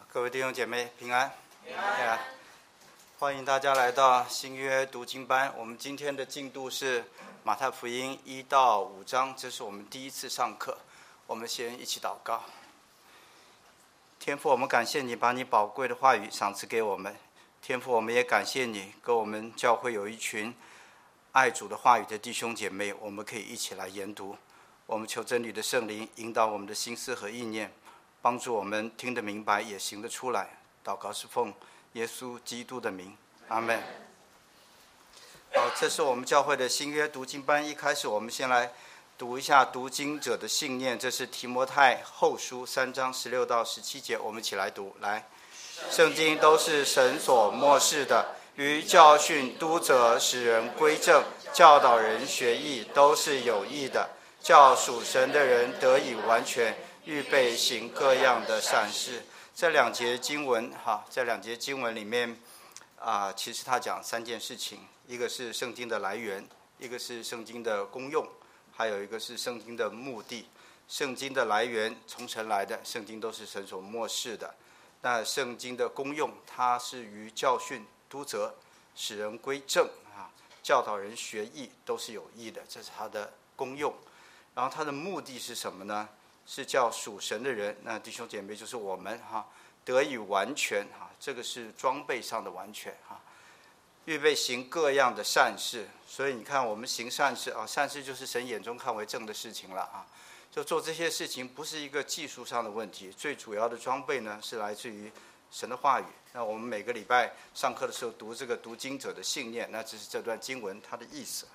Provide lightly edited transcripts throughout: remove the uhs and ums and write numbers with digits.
各位弟兄姐妹平安。 平安。 欢迎大家来到新约读经班。我们今天的进度是马太福音1到5章，这是我们第一次上课。我们先一起祷告。天父，我们感谢你把你宝贵的话语赏赐给我们。天父，我们也感谢你给我们教会有一群爱主的话语的弟兄姐妹，我们可以一起来研读。我们求真理的圣灵引导我们的心思和意念，帮助我们听得明白也行得出来。祷告是奉耶稣基督的名，阿们。好，这是我们教会的新约读经班。一开始我们先来读一下读经者的信念，这是提摩太后书3章16到17节，我们一起来读。来，圣经都是神所默示的，于教训、督责、使人归正、教导人学义，都是有益的，叫属神的人得以完全，预备行各样的善事。这两节经文里面其实他讲3件事情，一个是圣经的来源，一个是圣经的功用，还有一个是圣经的目的。圣经的来源从神来的，圣经都是神所默示的。那圣经的功用，它是于教训、督责、使人归正教导人学义，都是有益的，这是它的功用。然后它的目的是什么呢？是叫属神的人，那弟兄姐妹就是我们得以完全这个是装备上的完全预备行各样的善事。所以你看我们行善事善事就是神眼中看为正的事情了就做这些事情不是一个技术上的问题，最主要的装备呢是来自于神的话语。那我们每个礼拜上课的时候读这个读经者的信念，那这是这段经文它的意思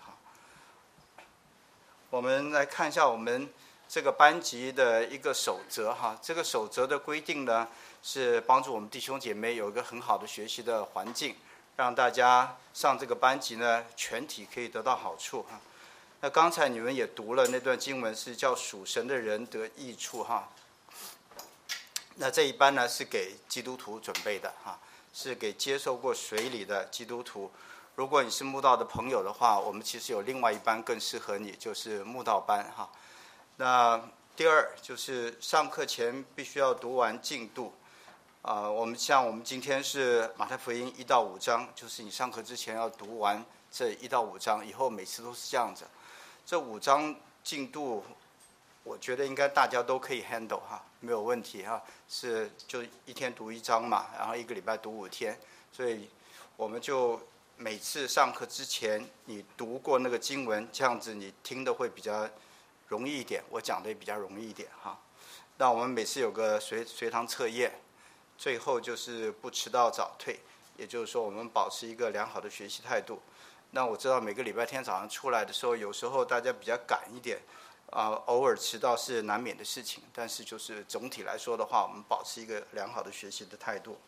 我们来看一下我们这个班级的一个守则这个守则的规定呢，是帮助我们弟兄姐妹有一个很好的学习的环境，让大家上这个班级呢，全体可以得到好处那刚才你们也读了那段经文，是叫属神的人得益处那这一班呢是给基督徒准备的是给接受过水礼的基督徒。如果你是慕道的朋友的话，我们其实有另外一班更适合你，就是慕道班那第二就是上课前必须要读完进度我们今天是马太福音1到5章，就是你上课之前要读完这1到5章，以后每次都是这样子。这5章进度我觉得应该大家都可以 handle 没有问题是就一天读1章嘛，然后1个礼拜读5天，所以我们就每次上课之前你读过那个经文，这样子你听的会比较容易一点，我讲的也比较容易一点那我们每次有个随堂测验，最后就是不迟到早退，也就是说我们保持一个良好的学习态度。那我知道每个礼拜天早上出来的时候，有时候大家比较赶一点偶尔迟到是难免的事情，但是就是总体来说的话，我们保持一个良好的学习的态度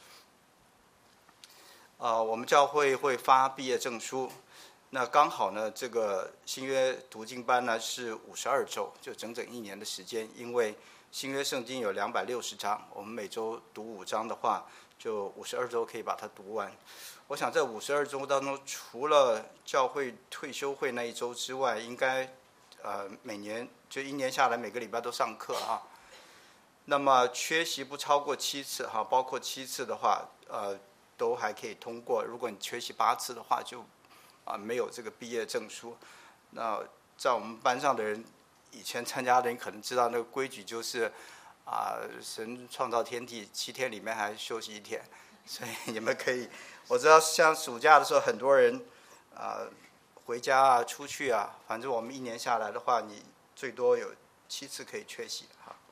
我们教会会发毕业证书，那刚好呢这个新约读经班呢是52周，就整整1年的时间。因为新约圣经有260章，我们每周读5章的话，就52周可以把它读完。我想在52周当中，除了教会退休会那1周之外，应该每年就1年下来每个礼拜都上课那么缺席不超过7次包括7次的话都还可以通过。如果你缺席8次的话，就没有这个毕业证书。那在我们班上的人，以前参加的人可能知道那个规矩，就是神创造天地7天里面还休息1天，所以你们可以，我知道像暑假的时候很多人回家出去反正我们1年下来的话，你最多有7次可以缺席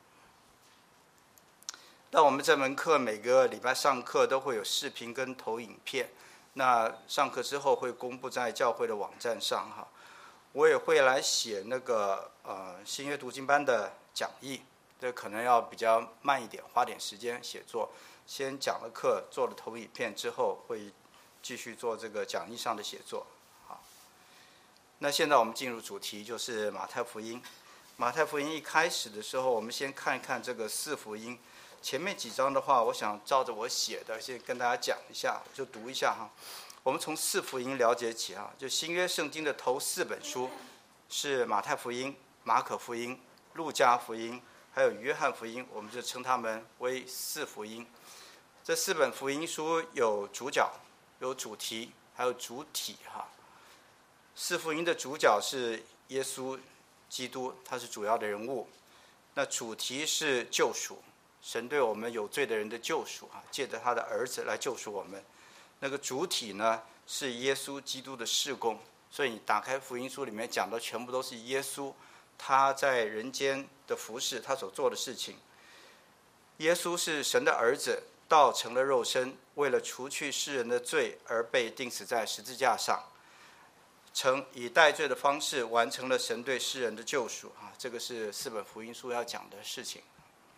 那我们这门课每个礼拜上课都会有视频跟投影片，那上课之后会公布在教会的网站上我也会来写那个新约读经班的讲义，这可能要比较慢一点，花点时间写作。先讲了课，做了投影片之后，会继续做这个讲义上的写作那现在我们进入主题，就是马太福音。马太福音一开始的时候，我们先看一看这个4福音。前面几章的话，我想照着我写的先跟大家讲一下，就读一下我们从4福音了解起就新约圣经的头4本书是马太福音、马可福音、路加福音、 还有约翰福音，我们就称它们为四福音。这4本福音书有主角、有主题，还有主体4福音的主角是耶稣基督，他是主要的人物。那主题是救赎，神对我们有罪的人的救赎借着他的儿子来救赎我们。那个主体呢是耶稣基督的事工，所以你打开福音书里面讲的全部都是耶稣他在人间的服事，他所做的事情。耶稣是神的儿子，道成了肉身，为了除去世人的罪而被钉死在十字架上，以代罪的方式完成了神对世人的救赎这个是4本福音书要讲的事情。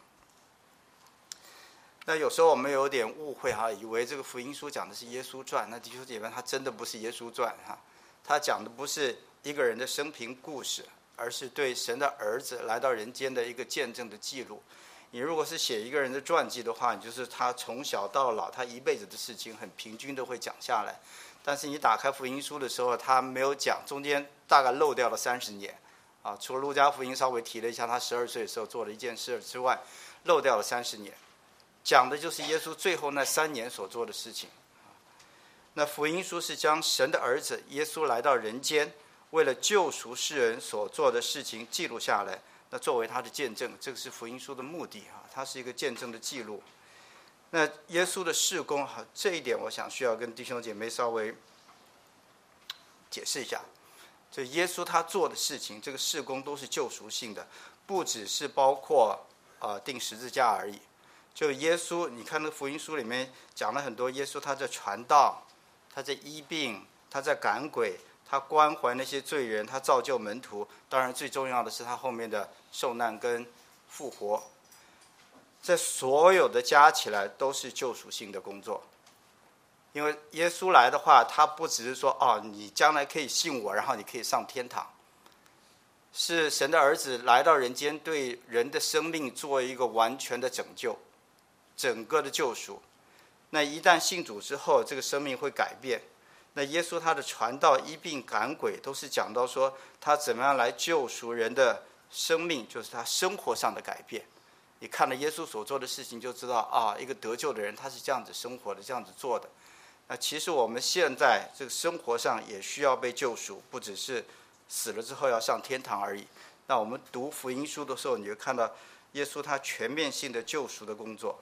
那有时候我们有点误会以为这个福音书讲的是耶稣传。那弟兄姐妹，它真的不是耶稣传它讲的不是一个人的生平故事，而是对神的儿子来到人间的一个见证的记录。你如果是写一个人的传记的话，你就是他从小到老他一辈子的事情很平均的会讲下来。但是你打开福音书的时候，他没有讲，中间大概漏掉了30年除了路加福音稍微提了一下他12岁的时候做了一件事之外，漏掉了30年，讲的就是耶稣最后那3年所做的事情。那福音书是将神的儿子耶稣来到人间，为了救赎世人所做的事情记录下来，那作为他的见证，这个是福音书的目的它是一个见证的记录。那耶稣的事工这一点我想需要跟弟兄姐妹稍微解释一下。就耶稣他做的事情，这个事工都是救赎性的，不只是包括钉十字架而已。就耶稣，你看那个福音书里面讲了很多，耶稣他在传道，他在医病，他在赶鬼，他关怀那些罪人，他造就门徒。当然最重要的是他后面的受难跟复活。这所有的加起来都是救赎性的工作。因为耶稣来的话，他不只是说你将来可以信我，然后你可以上天堂。是神的儿子来到人间，对人的生命做一个完全的拯救，整个的救赎。那一旦信主之后，这个生命会改变。那耶稣他的传道、医病、赶鬼，都是讲到说他怎么样来救赎人的生命，就是他生活上的改变。你看了耶稣所做的事情，就知道一个得救的人他是这样子生活的，这样子做的。那其实我们现在这个生活上也需要被救赎，不只是死了之后要上天堂而已。那我们读福音书的时候，你就看到耶稣他全面性的救赎的工作。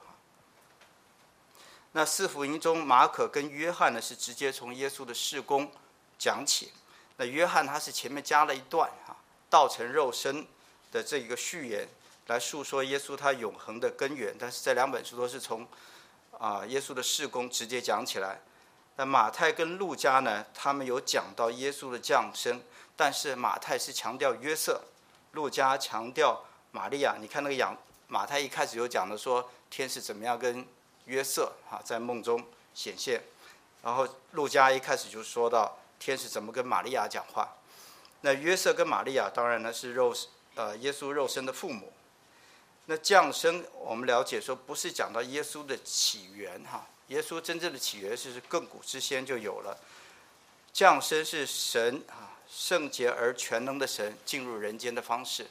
那4福音中，马可跟约翰呢是直接从耶稣的事工讲起。那约翰他是前面加了一段道成肉身的这一个序言，来述说耶稣他永恒的根源。但是这2本书都是从耶稣的事工直接讲起来。那马太跟路加呢，他们有讲到耶稣的降生，但是马太是强调约瑟，路加强调玛利亚。你看那个马太一开始有讲的说天使怎么样跟约瑟在梦中显现，然后路加一开始就说到天使怎么跟玛利亚讲话。那约瑟跟玛利亚当然呢是耶稣肉身的父母。那降生我们了解说不是讲到耶稣的起源耶稣真正的起源是亘古之先就有了。降生是神圣洁而全能的神进入人间的方式。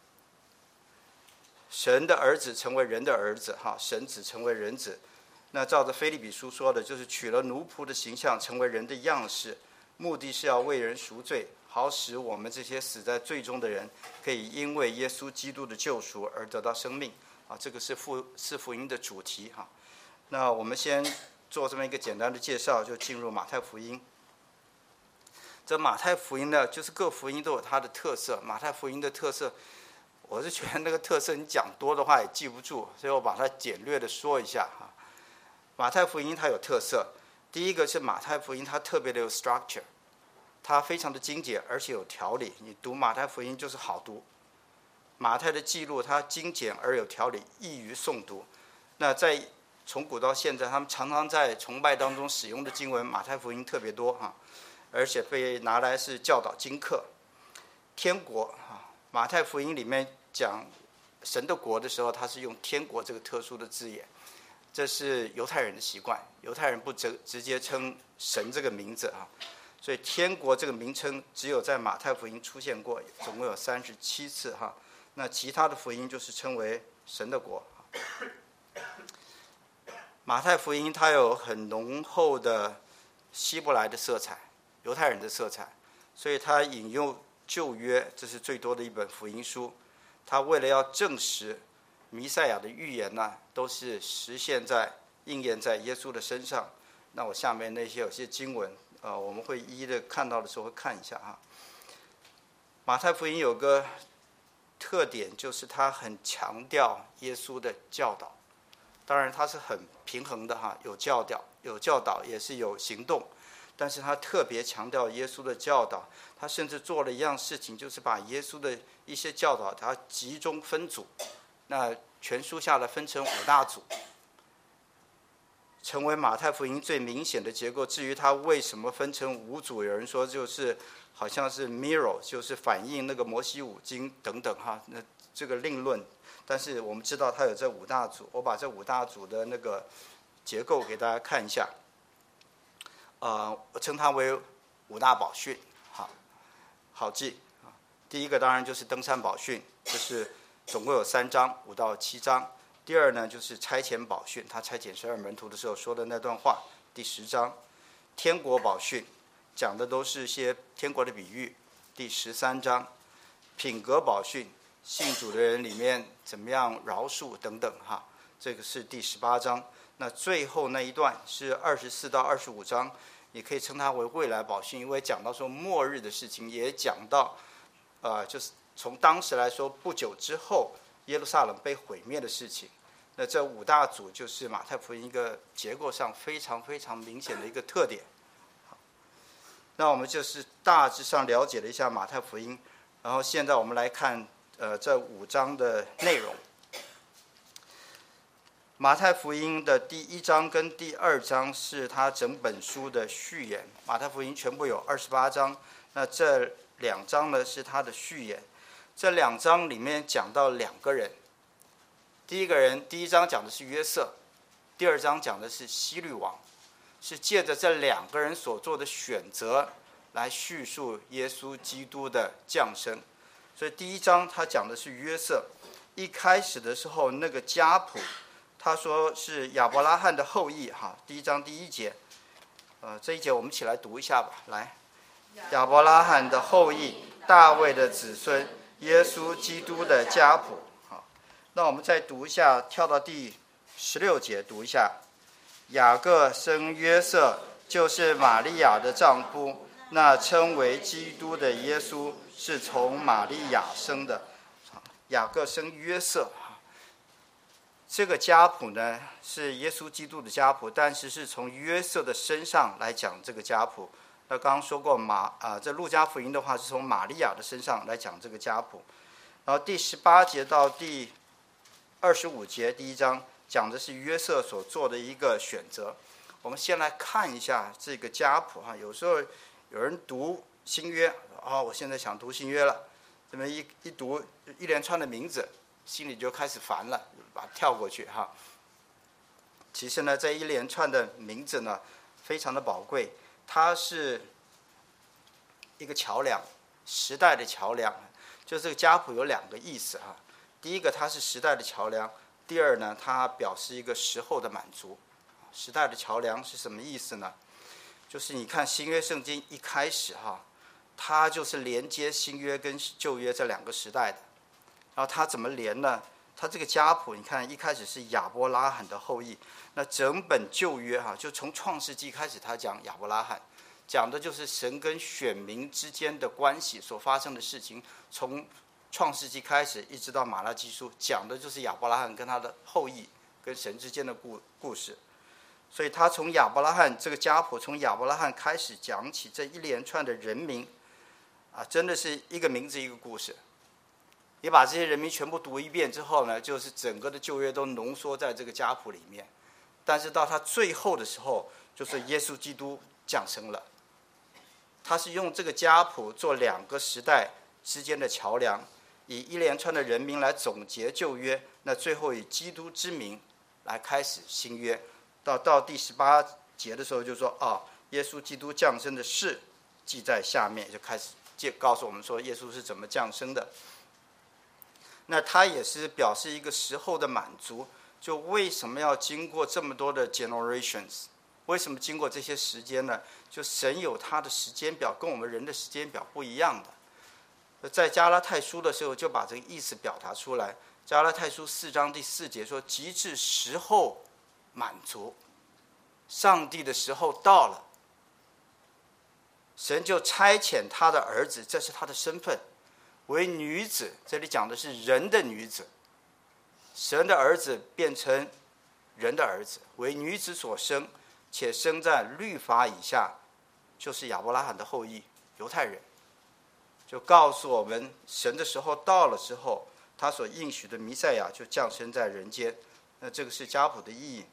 神的儿子成为人的儿子神子成为人子。那照着腓立比书说的，就是取了奴仆的形象，成为人的样式，目的是要为人赎罪，好使我们这些死在罪中的人可以因为耶稣基督的救赎而得到生命这个是4福音的主题那我们先做这么一个简单的介绍，就进入马太福音。这马太福音呢，就是各福音都有它的特色。马太福音的特色，我是觉得那个特色你讲多的话也记不住，所以我把它简略的说一下马太福音它有特色，第一个是马太福音它特别的有 structure， 它非常的精简而且有条理。你读马太福音就是好读。马太的记录它精简而有条理，易于诵读。那从古到现在，他们常常在崇拜当中使用的经文，马太福音特别多而且被拿来是教导经课。天国马太福音里面讲神的国的时候，他是用天国这个特殊的字眼，这是犹太人的习惯。犹太人不直接称神这个名字所以天国这个名称只有在马太福音出现过，总共有37次那其他的福音就是称为神的国。马太福音它有很浓厚的希伯来的色彩，犹太人的色彩，所以它引用旧约，这是最多的一本福音书。它为了要证实弥赛亚的预言呢，都是实现在应验在耶稣的身上。那我下面那些有些经文，我们会一一的看到的时候会看一下哈。马太福音有个特点，就是它很强调耶稣的教导，当然它是很平衡的哈，有教导也是有行动，但是他特别强调耶稣的教导。他甚至做了一样事情，就是把耶稣的一些教导他集中分组，那全书下来分成5大组，成为马太福音最明显的结构。至于他为什么分成5组，有人说就是好像是 mirror， 就是反映那个摩西五经等等哈，那这个另论。但是我们知道他有这5大组，我把这5大组的那个结构给大家看一下。我称它为5大宝训，好记。第一个当然就是登山宝训，就是总共有3章，5到7章。第二呢就是差遣宝训，他差遣12门徒的时候说的那段话，第10章。天国宝训讲的都是一些天国的比喻，第13章。品格宝训，信主的人里面怎么样饶恕等等哈，这个是第18章。那最后那一段是24到25章，也可以称它为未来宝训，因为讲到说末日的事情，也讲到就是从当时来说不久之后耶路撒冷被毁灭的事情。那这5大组就是马太福音一个结构上非常非常明显的一个特点。那我们就是大致上了解了一下马太福音，然后现在我们来看这5章的内容。马太福音的第1章跟第2章是它整本书的序言。马太福音全部有28章，那这2章呢是它的序言。这2章里面讲到2个人。第1章讲的是约瑟，第2章讲的是希律王，是借着这2个人所做的选择来叙述耶稣基督的降生。所以第1章他讲的是约瑟。一开始的时候那个家谱，他说是亚伯拉罕的后裔哈。第1章第1节，这一节我们一起来读一下吧。来，亚伯拉罕的后裔，大卫的子孙，耶稣基督的家谱。好，那我们再读一下，跳到第16节读一下。雅各生约瑟，就是玛利亚的丈夫，那称为基督的耶稣是从玛利亚生的。雅各生约瑟，这个家谱呢是耶稣基督的家谱，但是是从约瑟的身上来讲这个家谱。那刚刚说过这路加福音的话是从玛利亚的身上来讲这个家谱。然后第18节到第25节，第1章讲的是约瑟所做的一个选择。我们先来看一下这个家谱哈。有时候有人读新约，我现在想读新约了，这么一读一连串的名字，心里就开始烦了，把它跳过去哈。其实呢，这一连串的名字呢，非常的宝贵，它是一个桥梁，时代的桥梁。就这个家谱有2个意思哈。第一个，它是时代的桥梁；第二呢，它表示一个时候的满足。时代的桥梁是什么意思呢？就是你看新约圣经一开始哈，它就是连接新约跟旧约这2个时代的。然后它怎么连呢？它这个家谱，你看一开始是亚伯拉罕的后裔，那整本旧约哈，就从创世纪开始，他讲亚伯拉罕，讲的就是神跟选民之间的关系所发生的事情。从创世纪开始一直到马拉基书，讲的就是亚伯拉罕跟他的后裔跟神之间的故事。所以他从亚伯拉罕这个家谱，从亚伯拉罕开始讲起，这一连串的人名真的是一个名字一个故事。你把这些人名全部读一遍之后呢，就是整个的旧约都浓缩在这个家谱里面。但是到他最后的时候，就是耶稣基督降生了。他是用这个家谱做2个时代之间的桥梁，以一连串的人名来总结旧约，那最后以基督之名来开始新约。到第18节的时候就说耶稣基督降生的事记在下面，就开始告诉我们说耶稣是怎么降生的。 那它也是表示一个时候的满足。就为什么要经过这么多的 generations？ 为什么经过这些时间呢？就神有他的时间表，跟我们人的时间表不一样的。在加拉太书的时候就把这个意思表达出来。加拉太书4章第4节说：“及至时候满足，上帝的时候到了，神就差遣他的儿子，这是他的身份，为女子。这里讲的是人的女子，神的儿子变成人的儿子，为女子所生，且生在律法以下，就是亚伯拉罕的后裔，犹太人。”就告诉我们，神的时候到了之后，他所应许的弥赛亚就降生在人间。那这个是家谱的意义。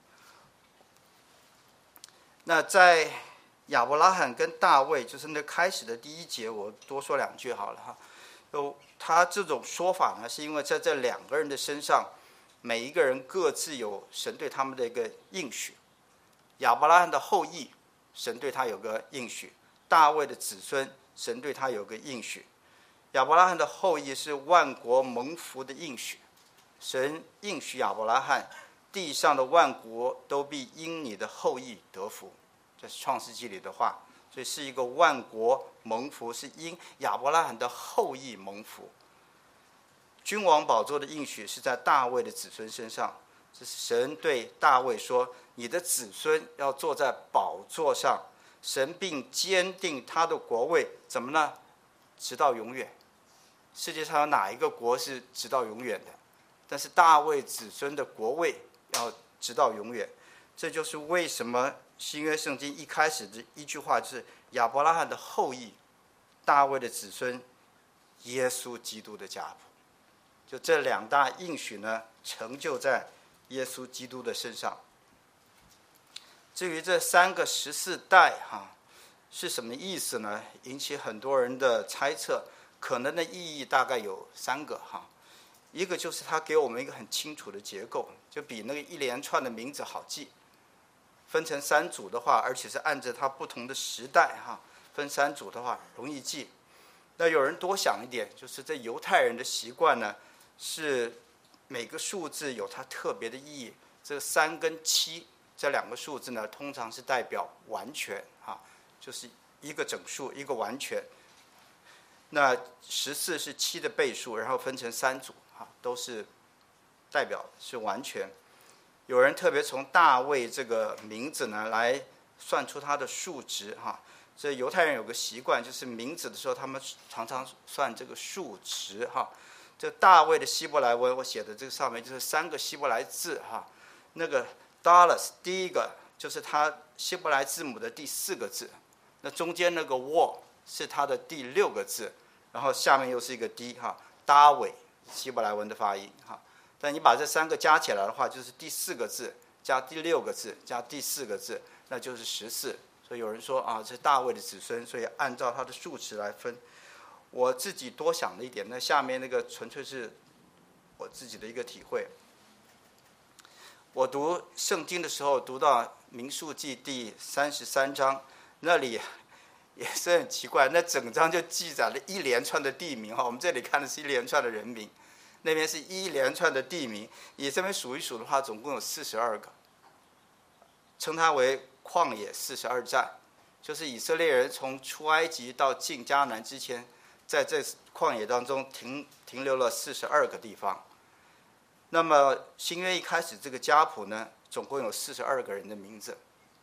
那在亚伯拉罕跟大卫，就是那开始的第1节，我多说2句好了哈。他这种说法呢，是因为在这2个人的身上，每一个人各自有神对他们的一个应许。亚伯拉罕的后裔，神对他有个应许；大卫的子孙，神对他有个应许。亚伯拉罕的后裔是万国蒙福的应许，神应许亚伯拉罕，地上的万国都必因你的后裔得福。这是创世纪里的话，所以是一个万国蒙福，是因亚伯拉罕的后裔蒙福。君王宝座的应许是在大卫的子孙身上，这是神对大卫说：“你的子孙要坐在宝座上，神并坚定他的国位，怎么呢？直到永远。”世界上有哪一个国是直到永远的？但是大卫子孙的国位要直到永远。这就是为什么新约圣经一开始的一句话就是亚伯拉罕的后裔，大卫的子孙，耶稣基督的家谱。就这2大应许呢，成就在耶稣基督的身上。至于这3个14代是什么意思呢？引起很多人的猜测。可能的意义大概有3个一个就是它给我们一个很清楚的结构，就比那个一连串的名字好记。分成3组的话，而且是按照它不同的时代分3组的话容易记。那有人多想一点，就是这犹太人的习惯呢，是每个数字有它特别的意义。这3跟7这2个数字呢，通常是代表完全就是一个整数，一个完全。那14是7的倍数，然后分成3组都是代表是完全。有人特别从大卫这个名字呢来算出他的数值这犹太人有个习惯，就是名字的时候他们常常算这个数值这大卫的希伯来文我写的这个上面就是3个希伯来字那个 Dallas 第一个就是他希伯来字母的第4个字，那中间那个 Wall 是他的第6个字，然后下面又是一个 D 大卫希伯来文的发音但你把这3个加起来的话，就是第4个字加第6个字加第4个字，那就是14。所以有人说这是大卫的子孙，所以按照他的数值来分。我自己多想了一点，那下面那个纯粹是我自己的一个体会。我读圣经的时候，读到民数记第33章，那里也是很奇怪，那整章就记载了一连串的地名我们这里看的是一连串的人名，那边是一连串的地名。你这边数一数的话，总共有42个，称它为旷野42站，就是以色列人从出埃及到进迦南之前，在这旷野当中停留了42个地方。那么新约一开始这个家谱呢，总共有42个人的名字，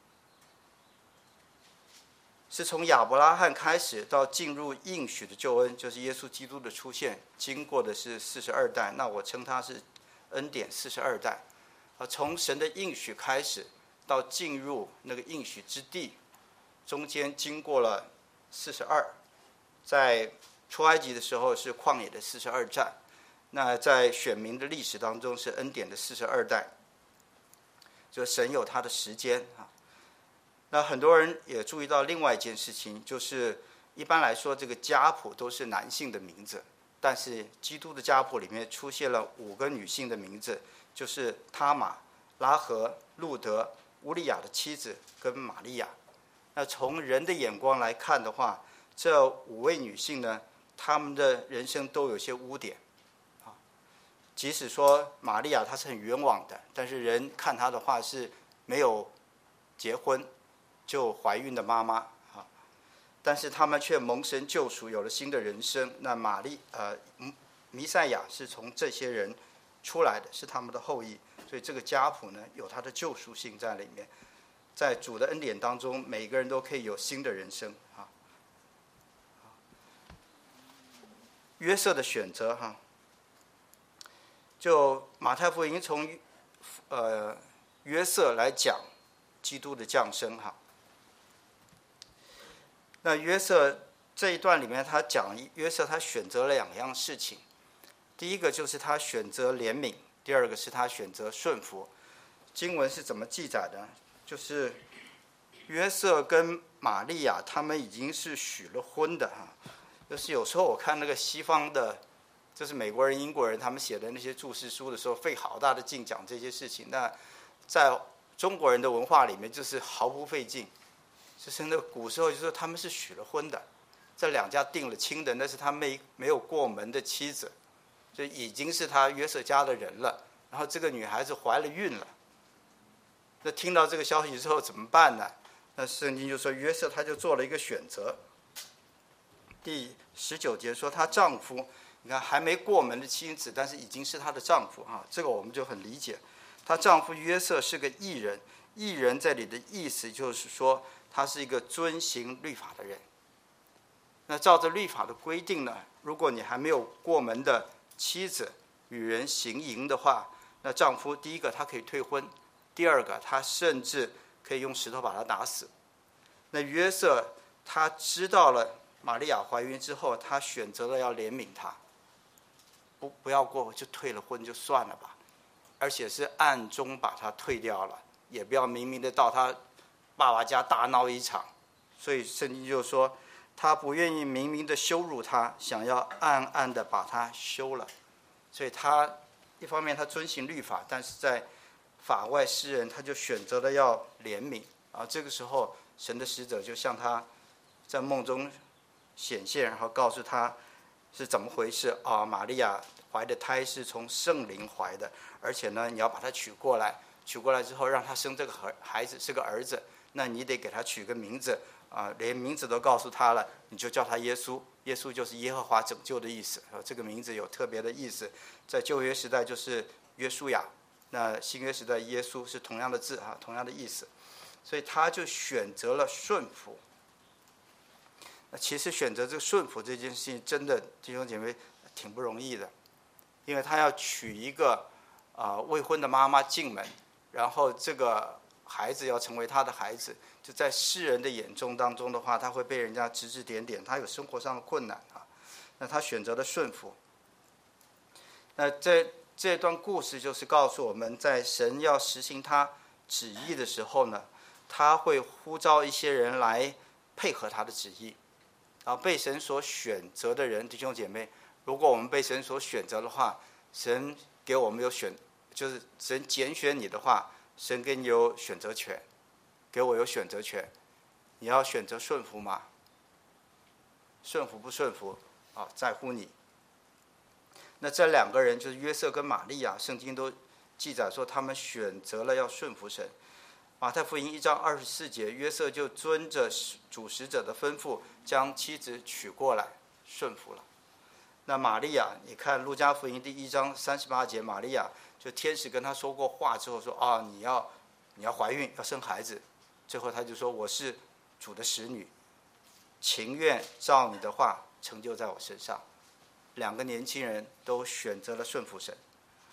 是从亚伯拉罕开始到进入应许的救恩，就是耶稣基督的出现，经过的是42代，那我称它是恩典42代。从神的应许开始到进入那个应许之地，中间经过了42，在出埃及的时候是旷野的42站，那在选民的历史当中是恩典的42代，就神有他的时间那很多人也注意到另外一件事情，就是一般来说这个家谱都是男性的名字，但是基督的家谱里面出现了5个女性的名字，就是他玛、拉合、路德、乌利亚的妻子跟玛利亚。那从人的眼光来看的话，这5位女性呢，她们的人生都有些污点即使说玛利亚她是很冤枉的，但是人看她的话是没有结婚就怀孕的妈妈啊，但是他们却蒙神救赎，有了新的人生。那弥赛亚是从这些人出来的，是他们的后裔，所以这个家谱呢有它的救赎性在里面。在主的恩典当中，每个人都可以有新的人生啊。约瑟的选择哈，就马太福音从约瑟来讲基督的降生哈。那约瑟这一段里面，他讲约瑟他选择了2样事情，第一个就是他选择怜悯，第二个是他选择顺服。经文是怎么记载的？就是约瑟跟玛利亚他们已经是许了婚的哈。就是有时候我看那个西方的，就是美国人、英国人他们写的那些注释书的时候，费好大的劲讲这些事情。那在中国人的文化里面，就是毫不费劲。就是那个古时候就说他们是许了婚的，这2家定了亲的，那是他没有过门的妻子，就已经是他约瑟家的人了。然后这个女孩子怀了孕了，那听到这个消息之后怎么办呢？那圣经就说约瑟他就做了一个选择。第19节说她丈夫，你看还没过门的妻子，但是已经是她的丈夫啊，这个我们就很理解。她丈夫约瑟是个义人，义人这里的意思就是说他是一个遵行律法的人。那照着律法的规定呢，如果你还没有过门的妻子与人行淫的话，那丈夫第一个他可以退婚，第二个他甚至可以用石头把他打死。那约瑟他知道了玛利亚怀孕之后，他选择了要怜悯她，不要过就退了婚就算了吧，而且是暗中把她退掉了，也不要明明的到他爸爸家大闹一场。所以圣经就说他不愿意明明的羞辱她，想要暗暗的把她休了。所以他一方面他遵行律法，但是在法外施人，他就选择了要怜悯啊。这个时候神的使者就向他在梦中显现，然后告诉他是怎么回事啊？玛利亚怀的胎是从圣灵怀的，而且呢，你要把他娶过来，娶过来之后让他生这个孩子是个儿子，那你得给他取个名字啊，连名字都告诉他了，你就叫他耶稣。耶稣就是耶和华拯救的意思，这个名字有特别的意思。在旧约时代就是约书亚，那新约时代耶稣是同样的字啊，同样的意思。所以他就选择了顺服。那其实选择这个顺服这件事情，真的弟兄姐妹挺不容易的，因为他要娶一个未婚的妈妈进门，然后这个孩子要成为他的孩子，就在世人的眼中当中的话，他会被人家指指点点，他有生活上的困难啊。那他选择了顺服。那这段故事就是告诉我们，在神要实行他旨意的时候呢，他会呼召一些人来配合他的旨意。然后被神所选择的人，弟兄姐妹，如果我们被神所选择的话，神给我们就是神拣选你的话，神给你有选择权，给我有选择权。你要选择顺服吗？顺服不顺服啊，在乎你。那这2个人就是约瑟跟玛利亚，圣经都记载说他们选择了要顺服神。马太福音1章24节，约瑟就遵着主使者的吩咐，将妻子娶过来，顺服了。那玛利亚，你看路加福音第1章38节，玛利亚就天使跟她说过话之后说啊，你要怀孕，要生孩子。最后他就说我是主的使女，情愿照你的话成就在我身上。2个年轻人都选择了顺服神。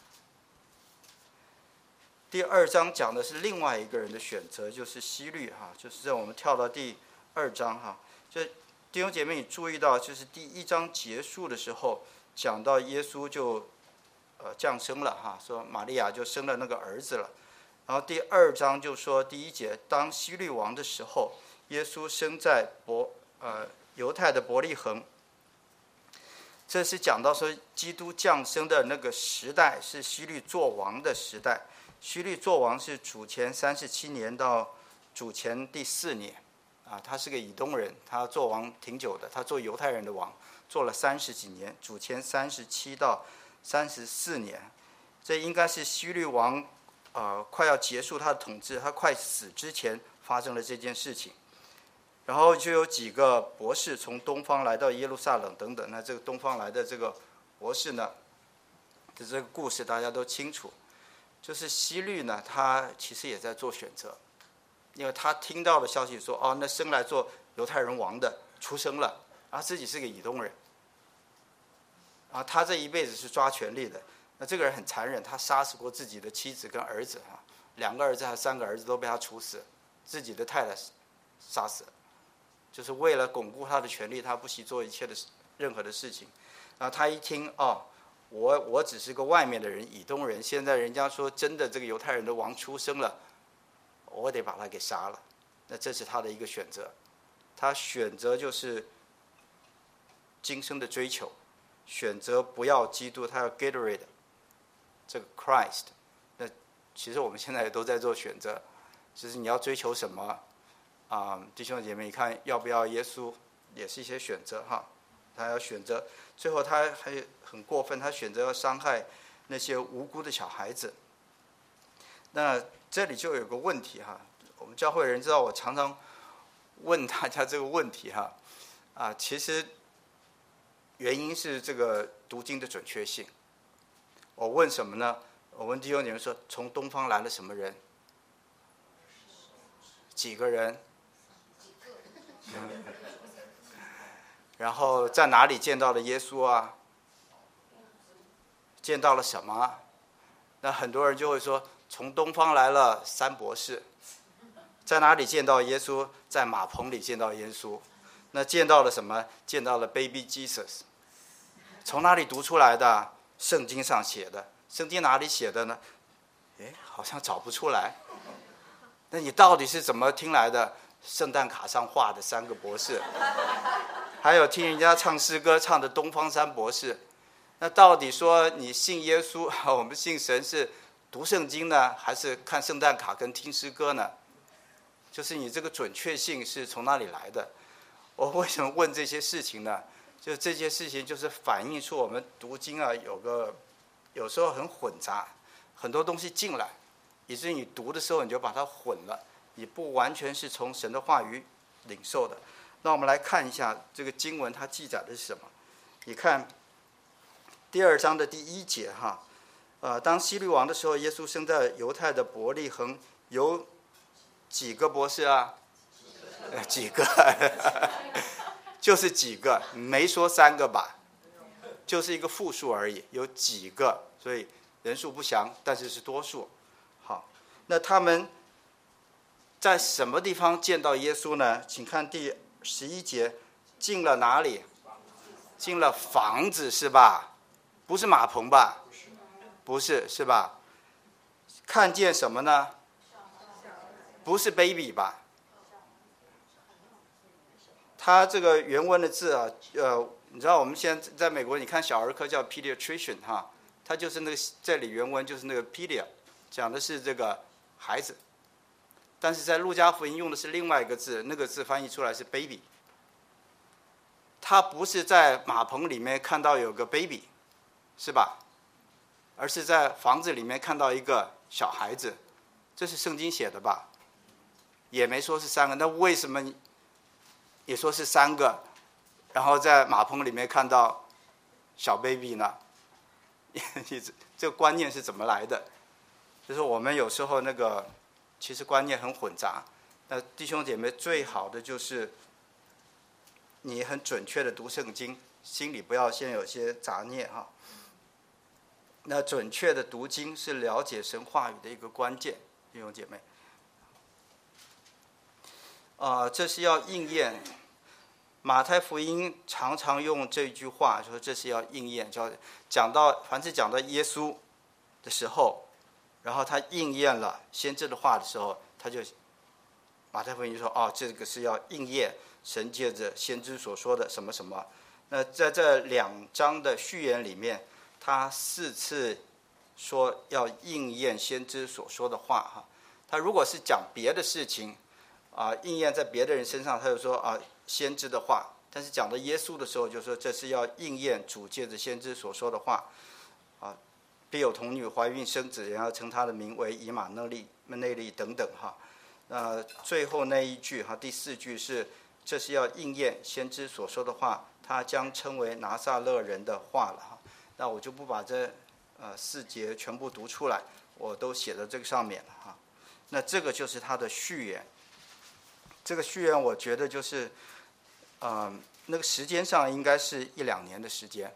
第2章讲的是另外一个人的选择，就是希律哈，就是在我们跳到第2章哈，就弟兄姐妹你注意到，就是第1章结束的时候讲到耶稣就降生了哈，说玛利亚就生了那个儿子了。然后第2章就说第1节，当希律王的时候，耶稣生在犹太的伯利恒。这是讲到说基督降生的那个时代是希律作王的时代。希律作王是主前37年到主前第4年啊，他是个以东人，他做王挺久的，他做犹太人的王，做了30几年，主前37到 34年，这应该是希律王快要结束他的统治，他快死之前发生了这件事情。然后就有几个博士从东方来到耶路撒冷等等。那这个东方来的这个博士呢，这个故事大家都清楚，就是希律呢，他其实也在做选择，因为他听到的消息说，哦，那生来做犹太人王的出生了，啊，自己是个以东人，啊，他这一辈子是抓权力的。那这个人很残忍，他杀死过自己的妻子跟儿子啊，2个儿子还是3个儿子都被他处死，自己的太太杀死了。就是为了巩固他的权利，他不惜做一切的任何的事情。然后他一听，哦，我只是个外面的人，以东人，现在人家说真的这个犹太人的王出生了，我得把他给杀了。那这是他的一个选择，他选择就是今生的追求，选择不要基督，他要 get rid 这个 Christ。那其实我们现在也都在做选择，就是你要追求什么？弟兄姐妹，你看要不要耶稣，也是一些选择哈。他要选择，最后他还很过分，他选择要伤害那些无辜的小孩子。那这里就有个问题哈，我们教会人知道，我常常问大家这个问题哈，其实原因是这个读经的准确性。我问什么呢？我问弟兄姐妹说，从东方来了什么人？几个人？然后在哪里见到了耶稣啊？见到了什么？那很多人就会说，从东方来了3博士。在哪里见到耶稣？在马棚里见到耶稣。那见到了什么？见到了 Baby Jesus。从哪里读出来的？圣经上写的。圣经哪里写的呢？好像找不出来。那你到底是怎么听来的？圣诞卡上画的3个博士，还有听人家唱诗歌唱的东方3博士。那到底说你信耶稣，我们信神是读圣经呢，还是看圣诞卡跟听诗歌呢？就是你这个准确性是从哪里来的？我为什么问这些事情呢？就这些事情就是反映出我们读经有时候很混杂，很多东西进来，以至于你读的时候你就把它混了，你不完全是从神的话语领受的。那我们来看一下这个经文它记载的是什么。你看第2章的第1节哈，当希律王的时候，耶稣生在犹太的伯利恒，有几个博士啊？几个？就是几个，没说3个吧？就是一个复数而已，有几个，所以人数不详，但是是多数。好，那他们在什么地方见到耶稣呢？请看第11节，进了哪里？进了房子是吧？不是马棚吧？不是，是吧？看见什么呢？不是 baby 吧？他这个原文的字啊，你知道我们现在在美国，你看小儿科叫 pediatrician 哈，他就是那个这里原文就是那个 pedia， 讲的是这个孩子，但是在路加福音用的是另外一个字，那个字翻译出来是 baby。他不是在马棚里面看到有个 baby， 是吧？而是在房子里面看到一个小孩子，这是圣经写的吧？也没说是3个，那为什么也说是3个，然后在马棚里面看到小 baby 呢？这个观念是怎么来的？就是我们有时候其实观念很混杂。那弟兄姐妹，最好的就是你很准确的读圣经，心里不要先有些杂念哈。那准确的读经是了解神话语的一个关键，弟兄姐妹。这是要应验。马太福音常常用这句话说这是要应验，凡是讲到耶稣的时候，然后他应验了先知的话的时候，马太福音就说这个是要应验神借着先知所说的什么什么。那在这2章的序言里面，他4次说要应验先知所说的话哈。他如果是讲别的事情应验在别的人身上，他就说先知的话。但是讲到耶稣的时候，就说这是要应验主借着先知所说的话必有童女怀孕生子，然后称他的名为以马内利等等哈。最后那一句哈，第4句是这是要应验先知所说的话，他将称为拿撒勒人的话了哈。那我就不把这4节全部读出来，我都写在这个上面了哈。那这个就是他的序言。这个序言我觉得就是那个时间上应该是1-2年的时间。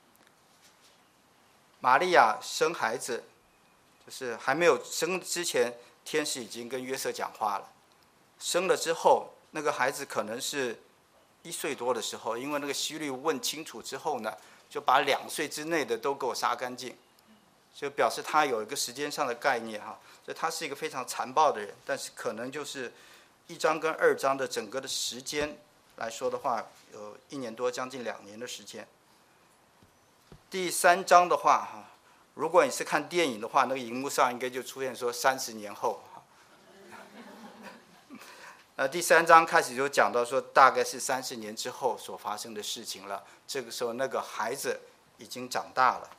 玛利亚生孩子，就是还没有生之前，天使已经跟约瑟讲话了。生了之后，那个孩子可能是1岁多的时候，因为那个希律问清楚之后呢，就把2岁之内的都给我杀干净，就表示他有一个时间上的概念哈。所以他是一个非常残暴的人，但是可能就是1章跟2章的整个的时间来说的话，有1年多，将近2年的时间。第3章的话哈，如果你是看电影的话，那个荧幕上应该就出现说30年后。第3章开始就讲到说，大概是30年之后所发生的事情了。这个时候，那个孩子已经长大了。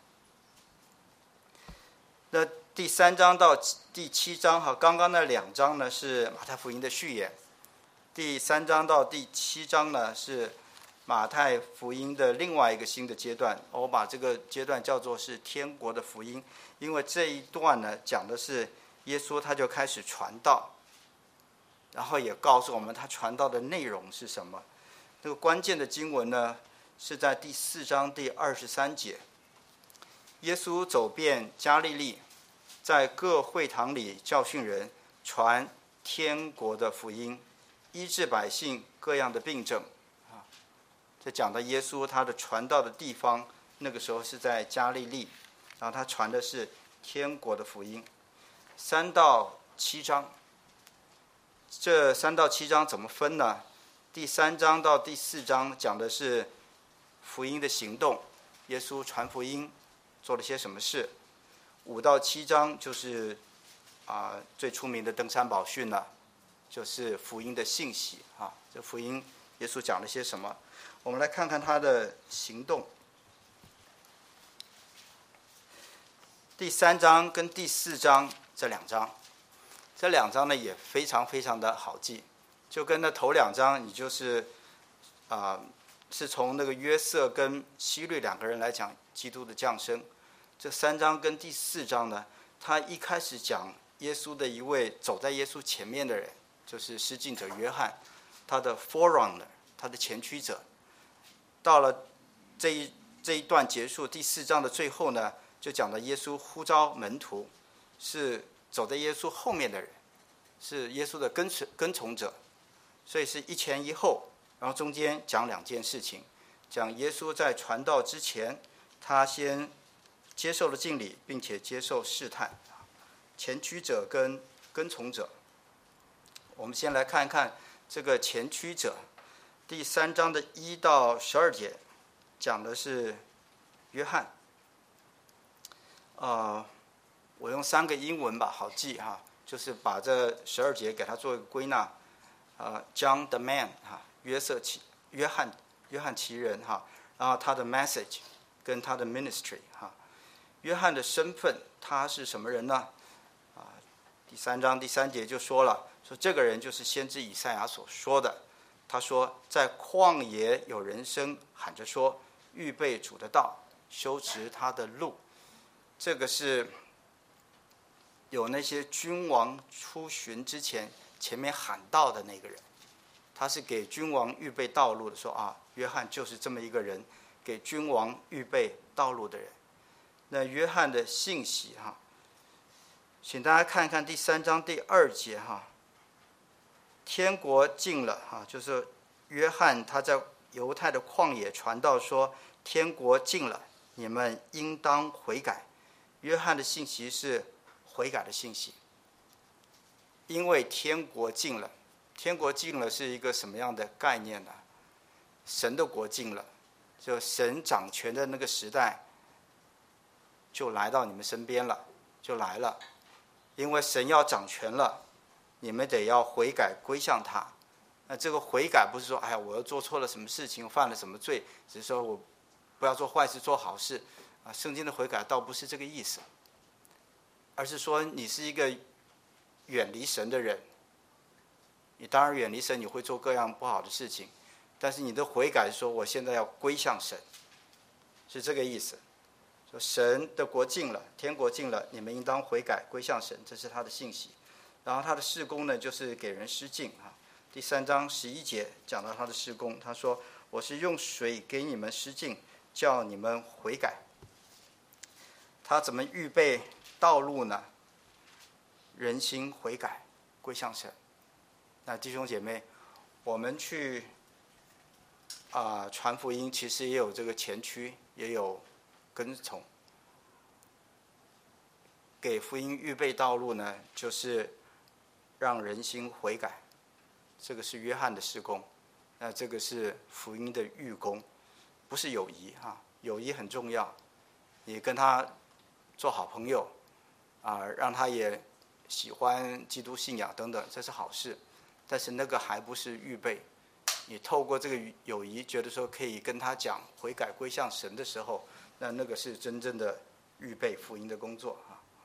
那第3章到第7章哈，刚刚那2章呢是马太福音的序言。第3章到第7章呢是马太福音的另外一个新的阶段，我把这个阶段叫做是天国的福音，因为这一段呢讲的是耶稣他就开始传道。然后也告诉我们他传道的内容是什么。这个关键的经文呢，是在第4章第23节。耶稣走遍加利利，在各会堂里教训人，传天国的福音，医治百姓各样的病症。这讲到耶稣他的传道的地方，那个时候是在加利利，然后他传的是天国的福音。3到7章。这3到7章怎么分呢？第3章到第4章讲的是福音的行动，耶稣传福音做了些什么事。5到7章就是最出名的登山宝训了，就是福音的信息啊。这福音耶稣讲了些什么？我们来看看他的行动。第3章跟第4章这2章。这2章呢也非常非常的好记，就跟那头2章，你就是是从那个约瑟跟希律2个人来讲基督的降生。这3章跟第4章呢，他一开始讲耶稣的一位走在耶稣前面的人，就是施浸者约翰，他的 forerunner， 他的前驱者。到了这一段结束，第4章的最后呢，就讲到耶稣呼召门徒，是走在耶稣后面的人，是耶稣的跟从者，所以是一前一后。然后中间讲2件事情，讲耶稣在传道之前，他先接受了敬礼，并且接受试探，前驱者跟跟从者。我们先来看一看这个前驱者。第3章的1到12节讲的是约翰。我用3个英文吧，好记哈，就是把这12节给它做一个归纳。John the man 哈，约翰其人哈，然后他的 message 跟他的 ministry 哈。约翰的身份，他是什么人呢？第3章第3节就说了，说这个人就是先知以赛亚所说的。他说，在旷野有人声喊着说，预备主的道，修直他的路。这个是有那些君王出巡之前前面喊道的那个人，他是给君王预备道路的。说约翰就是这么一个人，给君王预备道路的人。那约翰的信息哈，请大家看一看第3章第2节哈，天国近了哈，就是约翰他在犹太的旷野传道说，天国近了，你们应当悔改。约翰的信息是悔改的信息，因为天国近了。天国近了是一个什么样的概念呢？神的国近了，就神掌权的那个时代就来到你们身边了，就来了。因为神要掌权了，你们得要悔改归向他。那这个悔改不是说我又做错了什么事情，犯了什么罪，只是说我不要做坏事做好事圣经的悔改倒不是这个意思，而是说你是一个远离神的人，你当然远离神，你会做各样不好的事情，但是你的悔改说我现在要归向神，是这个意思。说神的国近了，天国近了，你们应当悔改归向神，这是他的信息。然后他的事工呢，就是给人施浸第3章11节讲到他的事工，他说我是用水给你们施浸，叫你们悔改。他怎么预备道路呢？人心悔改归向神。那弟兄姐妹，我们去传福音，其实也有这个前驱，也有跟从。给福音预备道路呢，就是让人心悔改，这个是约翰的事工。那这个是福音的预工，不是友谊友谊很重要，你跟他做好朋友让他也喜欢基督信仰等等，这是好事。但是那个还不是预备。你透过这个友谊，觉得说可以跟他讲悔改归向神的时候，那个是真正的预备福音的工作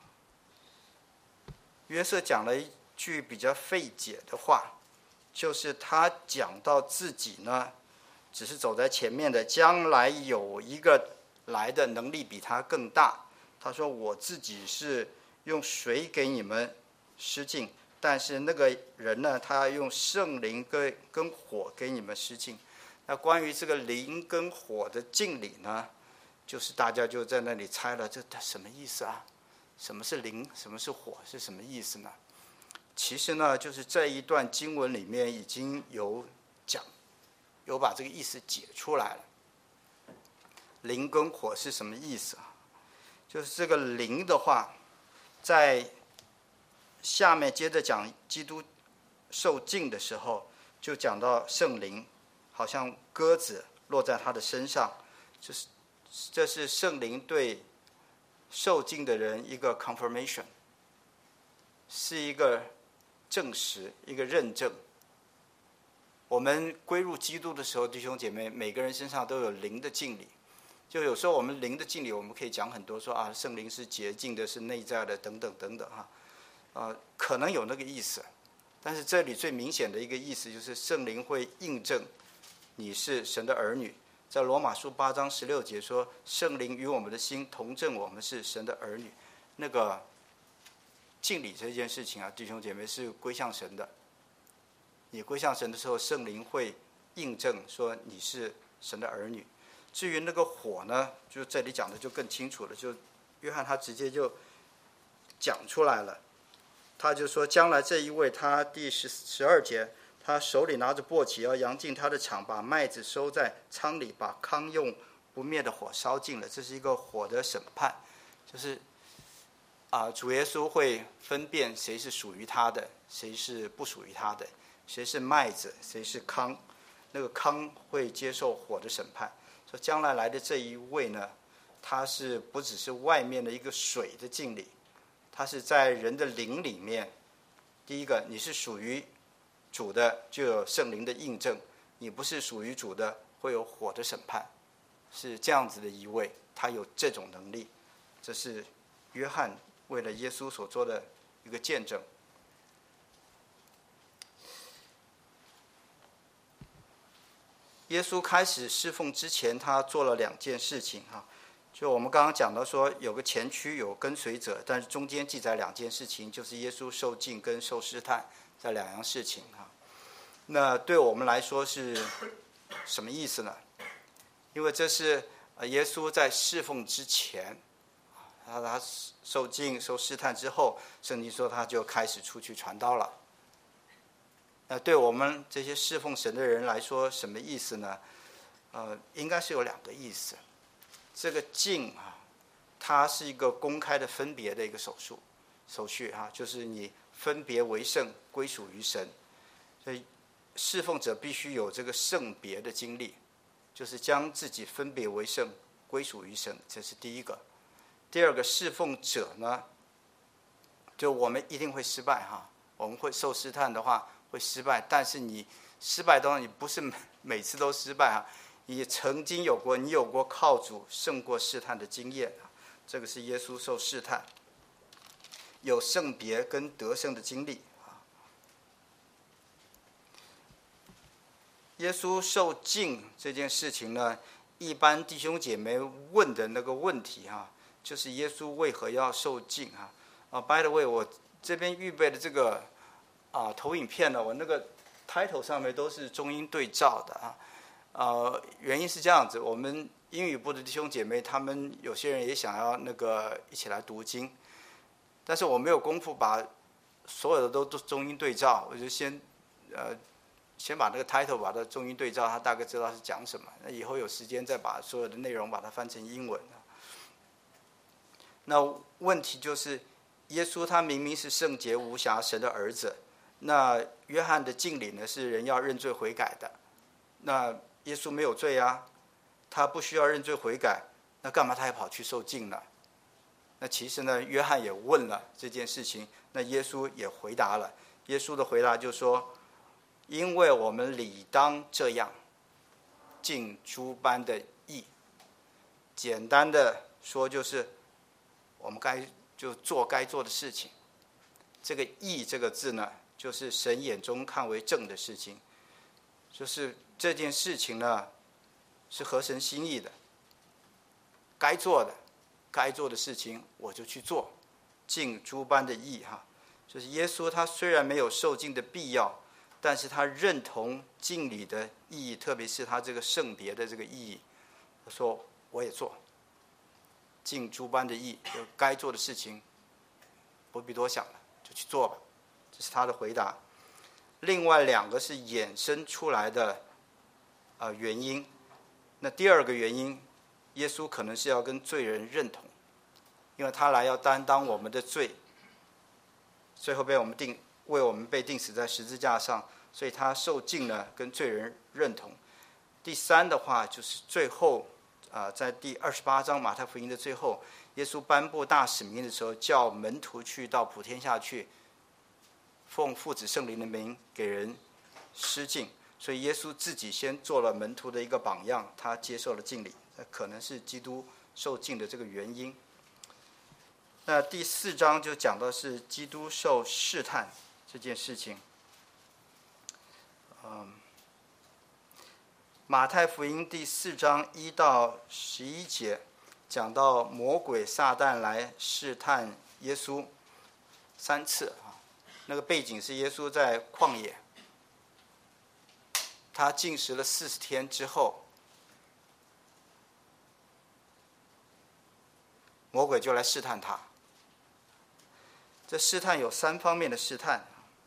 约瑟讲了一句比较费解的话，就是他讲到自己呢，只是走在前面的，将来有一个来的能力比他更大。他说我自己是用水给你们施浸，但是那个人呢，他用圣灵跟火给你们施浸。那关于这个灵跟火的浸礼呢，就是大家就在那里猜了，这什么意思啊？什么是灵？什么是火？是什么意思呢？其实呢，就是这一段经文里面已经有把这个意思解出来了。灵跟火是什么意思啊？就是这个灵的话，在下面接着讲基督受浸的时候，就讲到圣灵，好像鸽子落在他的身上，这是圣灵对受浸的人一个 confirmation， 是一个证实，一个认证。我们归入基督的时候，弟兄姐妹，每个人身上都有灵的浸礼。就有时候我们灵的浸礼，我们可以讲很多，说圣灵是洁净的，是内在的，等等等等可能有那个意思，但是这里最明显的一个意思就是圣灵会印证你是神的儿女。在罗马书8章16节说，圣灵与我们的心同证我们是神的儿女。那个敬礼这件事情弟兄姐妹，是归向神的。你归向神的时候，圣灵会印证说你是神的儿女。至于那个火呢，就这里讲的就更清楚了，就约翰他直接就讲出来了。他就说，将来这一位，他第12节，他手里拿着簸箕，要扬进他的场，把麦子收在仓里，把糠用不灭的火烧尽了。这是一个火的审判，就是主耶稣会分辨谁是属于他的，谁是不属于他的，谁是麦子，谁是糠。那个糠会接受火的审判。说将来来的这一位呢，他是不只是外面的一个水的浸礼，他是在人的灵里面。第一个，你是属于主的，就有圣灵的印证；你不是属于主的，会有火的审判。是这样子的一位，他有这种能力。这是约翰为了耶稣所做的一个见证。耶稣开始侍奉之前，他做了2件事情就我们刚刚讲到说，有个前驱，有跟随者，但是中间记载2件事情，就是耶稣受浸跟受试探这2样事情那对我们来说是什么意思呢？因为这是耶稣在侍奉之前，他受浸受试探之后，圣经说他就开始出去传道了。那对我们这些侍奉神的人来说，什么意思呢？应该是有2个意思。这个浸它是一个公开的分别的一个手续就是你分别为圣，归属于神。所以侍奉者必须有这个圣别的经历，就是将自己分别为圣，归属于神，这是第一个。第二个，侍奉者呢，就我们一定会失败我们会受试探的话会失败，但是你失败当然你不是每次都失败你曾经你有过靠主胜过试探的经验。这个是耶稣受试探，有圣别跟得胜的经历。耶稣受浸这件事情呢，一般弟兄姐妹问的那个问题就是耶稣为何要受浸？By the way， 我这边预备的这个投影片呢，我那个 title 上面都是中英对照的原因是这样子，我们英语部的弟兄姐妹，他们有些人也想要一起来读经，但是我没有功夫把所有的都中英对照，我就先把那个 title 把它中英对照，他大概知道是讲什么。那以后有时间再把所有的内容把它翻成英文。那问题就是，耶稣他明明是圣洁无瑕神的儿子，那约翰的浸礼呢是人要认罪悔改的，那耶稣没有罪他不需要认罪悔改，那干嘛他还跑去受浸呢？那其实呢，约翰也问了这件事情，那耶稣也回答了。耶稣的回答就说，因为我们理当这样，尽诸般的义。简单的说就是我们就做该做的事情。这个义这个字呢，就是神眼中看为正的事情，就是这件事情呢是合神心意的，该做的事情我就去做，尽诸般的义就是耶稣他虽然没有受浸的必要，但是他认同浸礼的意义，特别是他这个圣别的这个意义。他说我也做，尽诸般的义，就该做的事情不必多想了，就去做吧。这是他的回答。另外两个是衍生出来的原因。那第二个原因，耶稣可能是要跟罪人认同，因为他来要担当我们的罪，最后为我们被钉死在十字架上，所以他受浸呢跟罪人认同。第三的话就是最后在第28章马太福音的最后，耶稣颁布大使命的时候，叫门徒去到普天下去，奉父子圣灵的名给人施浸。所以耶稣自己先做了门徒的一个榜样，他接受了浸礼，可能是基督受浸的这个原因。那第4章就讲到是基督受试探这件事情。马太福音第4章1到11节讲到魔鬼撒旦来试探耶稣3次那个背景是耶稣在旷野，他禁食了40天之后，魔鬼就来试探他。这试探有3方面的试探。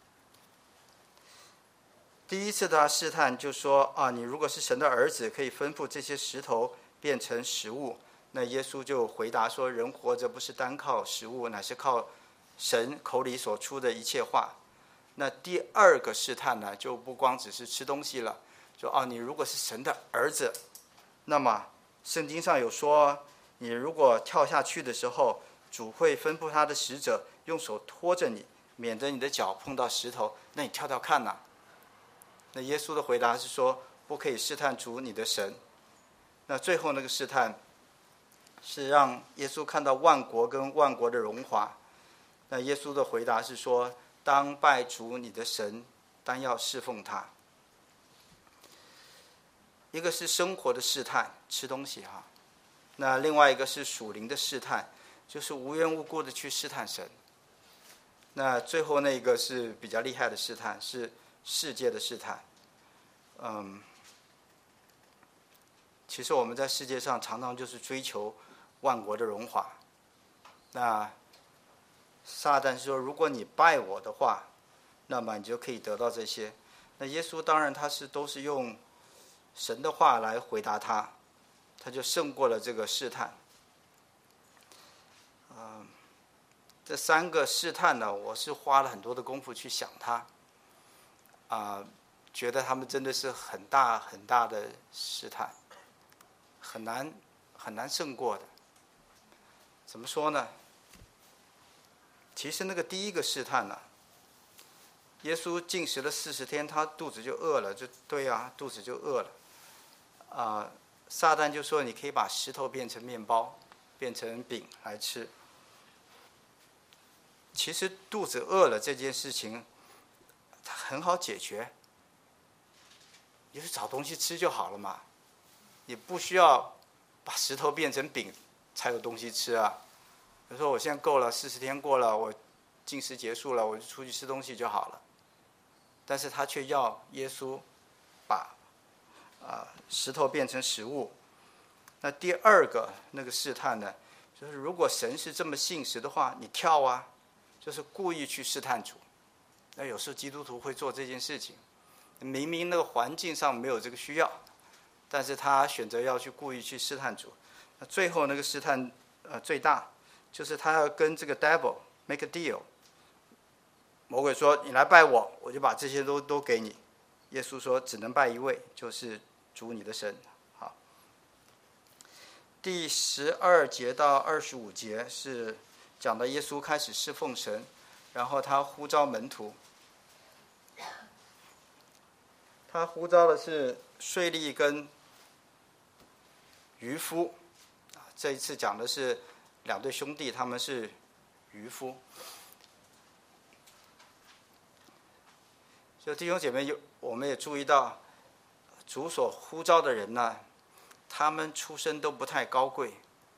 第一次他试探就说你如果是神的儿子，可以吩咐这些石头变成食物。那耶稣就回答说，人活着不是单靠食物，乃是靠神口里所出的一切话。那第二个试探呢，就不光只是吃东西了，说你如果是神的儿子，那么圣经上有说，你如果跳下去的时候，主会吩咐他的使者用手托着你，免得你的脚碰到石头，那你跳跳看呐。那耶稣的回答是说，不可以试探主你的神。那最后那个试探是让耶稣看到万国跟万国的荣华。那耶稣的回答是说，当拜主你的神，单要侍奉他。一个是生活的试探，吃东西那另外一个是属灵的试探，就是无缘无故的去试探神。那最后那个是比较厉害的试探，是世界的试探。其实我们在世界上常常就是追求万国的荣华。那撒旦说，如果你拜我的话，那么你就可以得到这些。那耶稣当然都是用神的话来回答他，他就胜过了这个试探。这3个试探呢，我是花了很多的功夫去想它，觉得他们真的是很大很大的试探，很难胜过的。怎么说呢？其实那个第一个试探呢，耶稣禁食了40天，他肚子就饿了，就对肚子就饿了。 撒旦就说你可以把石头变成面包，变成饼来吃。其实肚子饿了这件事情，它很好解决，你就找东西吃就好了嘛，你不需要把石头变成饼才有东西吃啊。比如说我现在够了，40天过了，我禁食结束了，我就出去吃东西就好了。但是他却要耶稣把石头变成食物。那第二个那个试探呢，就是如果神是这么信实的话，你跳啊，就是故意去试探主。那有时候基督徒会做这件事情，明明那个环境上没有这个需要，但是他选择要去故意去试探主。那最后那个试探最大，就是他要跟这个 devil make a deal。魔鬼说：“你来拜我，我就把这些都给你。”耶稣说：“只能拜一位，就是主你的神。”好，第12节到25节是讲到耶稣开始侍奉神，然后他呼召门徒。他呼召的是税吏跟渔夫。这一次讲的是2对兄弟，他们是渔夫。就弟兄姐妹，我们也注意到，主所呼召的人呢，他们出身都不太高贵，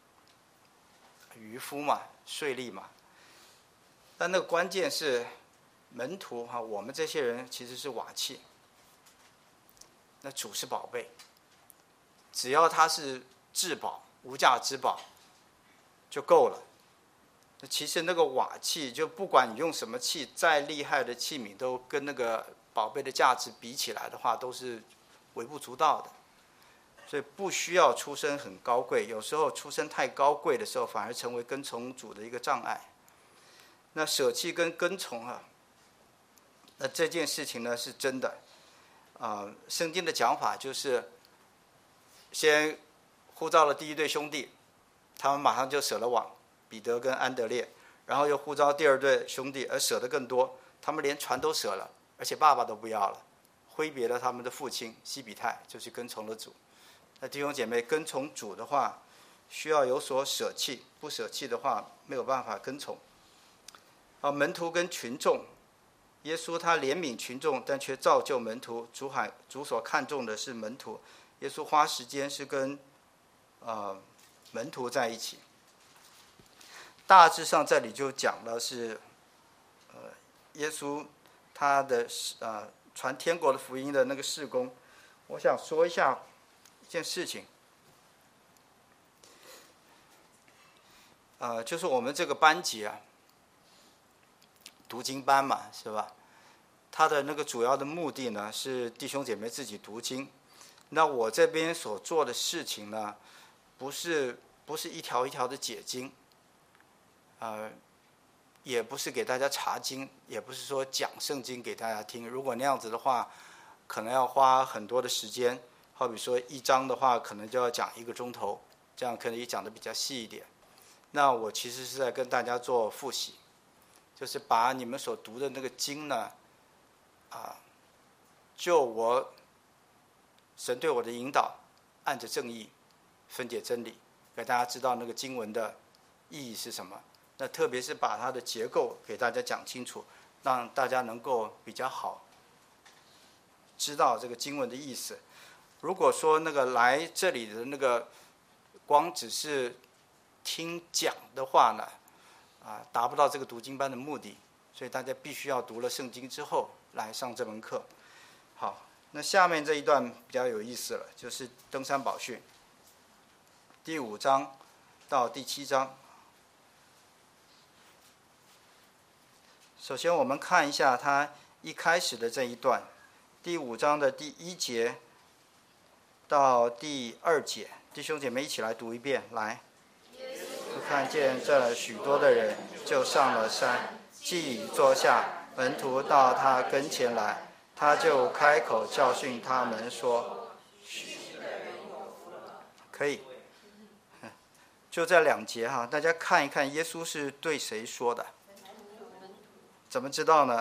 渔夫嘛，税吏嘛。但那个关键是门徒哈，我们这些人其实是瓦器，那主是宝贝，只要他是至宝、无价之宝就够了。其实那个瓦器，就不管你用什么器，再厉害的器皿，都跟那个宝贝的价值比起来的话，都是微不足道的。所以不需要出身很高贵，有时候出身太高贵的时候，反而成为跟从主的一个障碍。那舍弃跟跟从啊，那这件事情呢是真的。圣经的讲法就是，先呼召了第1对兄弟，他们马上就舍了网。彼得跟安德烈，然后又呼召第2对兄弟，而舍得更多，他们连船都舍了，而且爸爸都不要了，挥别了他们的父亲西比泰，就去跟从了主。那弟兄姐妹，跟从主的话，需要有所舍弃，不舍弃的话，没有办法跟从。门徒跟群众，耶稣他怜悯群众，但却造就门徒。主所看重的是门徒，耶稣花时间是跟门徒在一起。大致上这里就讲的是，耶稣他的传天国的福音的那个事工。我想说一下一件事情，就是我们这个班级啊，读经班嘛，是吧？它的那个主要的目的呢，是弟兄姐妹自己读经。那我这边所做的事情呢，不是一条一条的解经。也不是给大家查经，也不是说讲圣经给大家听。如果那样子的话，可能要花很多的时间。好比说1章的话，可能就要讲1个钟头，这样可以讲得比较细一点。那我其实是在跟大家做复习，就是把你们所读的那个经呢，就神对我的引导，按着正义分解真理，给大家知道那个经文的意义是什么。那特别是把它的结构给大家讲清楚，让大家能够比较好知道这个经文的意思。如果说那个来这里的那个光只是听讲的话呢，达不到这个读经班的目的，所以大家必须要读了圣经之后来上这门课。好，那下面这一段比较有意思了，就是登山宝训第5章到第7章。首先我们看一下他一开始的这一段，第5章的第1节到第2节，弟兄姐妹一起来读一遍。来，就看见这许多的人，就上了山，既已坐下，门徒到他跟前来，他就开口教训他们说：可以，就这2节哈，大家看一看耶稣是对谁说的。怎么知道呢？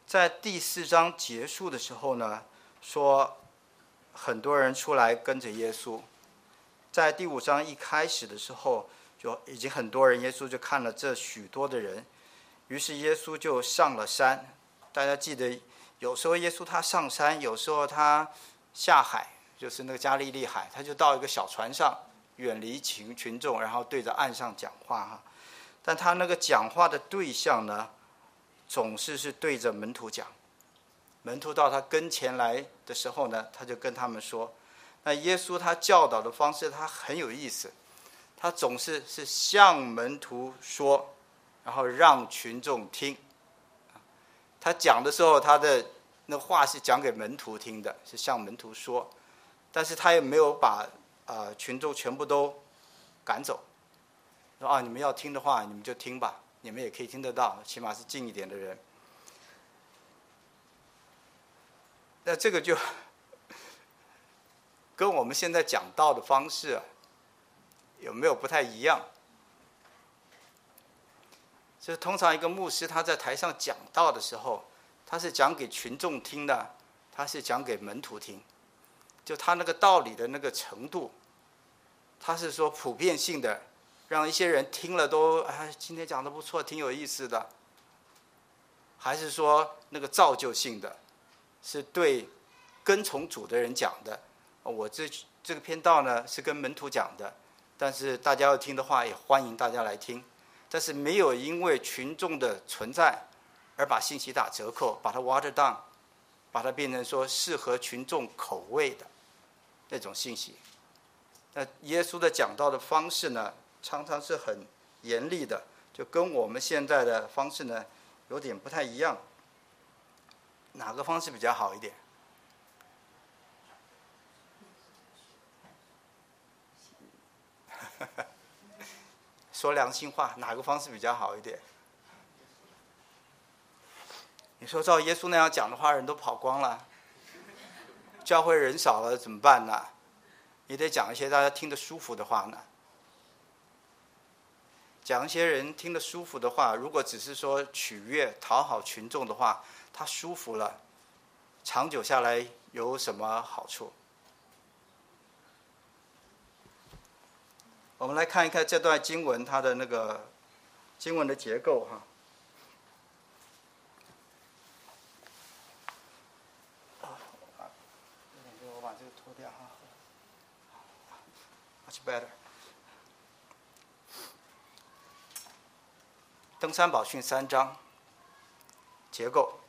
在第4章结束的时候呢，说很多人出来跟着耶稣。在第5章一开始的时候，就已经很多人，耶稣就看了这许多的人，于是耶稣就上了山。大家记得，有时候耶稣他上山，有时候他下海，就是那个加利利海，他就到一个小船上，远离群众，然后对着岸上讲话哈。但他那个讲话的对象呢，总是对着门徒讲。门徒到他跟前来的时候呢，他就跟他们说。那耶稣他教导的方式他很有意思，他总是向门徒说，然后让群众听。他讲的时候，他的那话是讲给门徒听的，是向门徒说，但是他也没有把群众全部都赶走。说你们要听的话，你们就听吧，你们也可以听得到，起码是近一点的人。那这个就跟我们现在讲道的方式有没有不太一样？就是通常一个牧师他在台上讲道的时候，他是讲给群众听的，他是讲给门徒听。就他那个道理的那个程度，他是说普遍性的，让一些人听了都今天讲的不错，挺有意思的。还是说那个造就性的，是对跟从主的人讲的。我这个篇道呢是跟门徒讲的，但是大家要听的话，也欢迎大家来听。但是没有因为群众的存在而把信息打折扣，把它 water down， 把它变成说适合群众口味的那种信息。那耶稣的讲道的方式呢，常常是很严厉的，就跟我们现在的方式呢有点不太一样。哪个方式比较好一点？说良心话，哪个方式比较好一点？你说照耶稣那样讲的话，人都跑光了，教会人少了怎么办呢？你得讲一些大家听得舒服的话呢。讲一些人听得舒服的话，如果只是说取悦讨好群众的话，他舒服了，长久下来有什么好处？我们来看一看这段经文它的那个经文的结构哈。我把这个脱掉哈。Much better。登山宝训3章结构